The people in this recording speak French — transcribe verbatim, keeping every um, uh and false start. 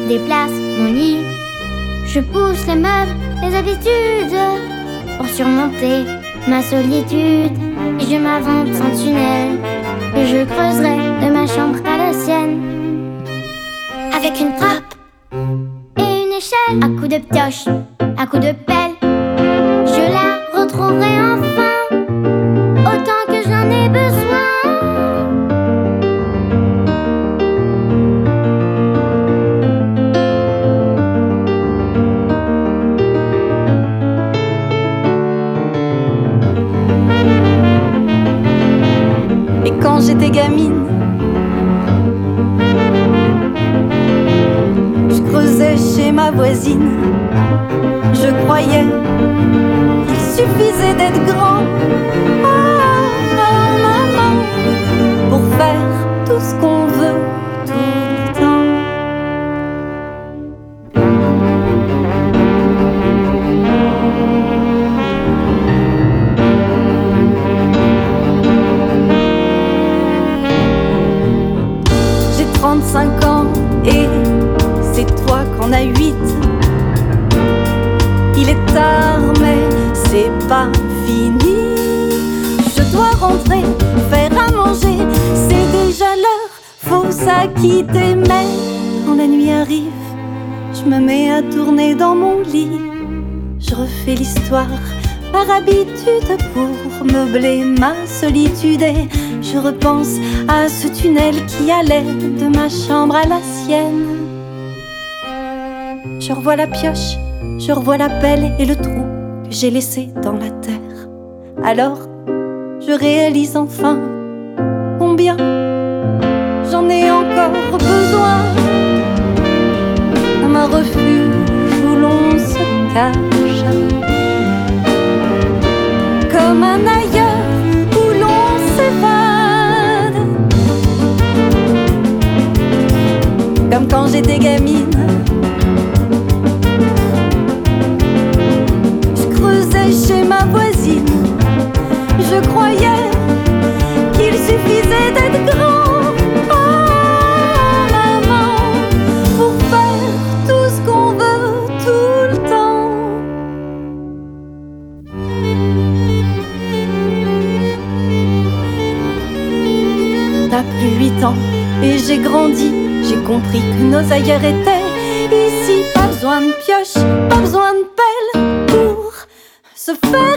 déplace mon lit. Je pousse les meubles, les habitudes pour surmonter ma solitude. Et je m'avance en tunnel que je creuserai de ma chambre à la sienne. Avec une trappe et une échelle, à coups de pioche, à coups de pelle, je la retrouverai enfin, autant que j'en ai besoin. Et quand j'étais gamine, je creusais chez ma voisine. Je croyais qu'il suffisait d'être grand, oh, oh, maman, pour faire tout ce qu'on veut tout le temps. J'ai trente-cinq ans et c'est toi qu'en as huit. Il est tard mais c'est pas fini. Je dois rentrer, faire à manger, c'est déjà l'heure, faut s'acquitter. Mais quand la nuit arrive, je me mets à tourner dans mon lit. Je refais l'histoire par habitude pour meubler ma solitude. Et je repense à ce tunnel qui allait de ma chambre à la sienne. Je revois la pioche, je revois la pelle et le trou que j'ai laissé dans la terre. Alors, je réalise enfin combien j'en ai encore besoin. Comme un refuge où l'on se cache, comme un ailleurs où l'on s'évade. Comme quand j'étais gamine, chez ma voisine. Je croyais qu'il suffisait d'être grand, oh maman, pour faire tout ce qu'on veut tout le temps. T'as plus huit ans et j'ai grandi. J'ai compris que nos ailleurs étaient ici. Pas besoin de pioche, pas besoin de pelle pour se faire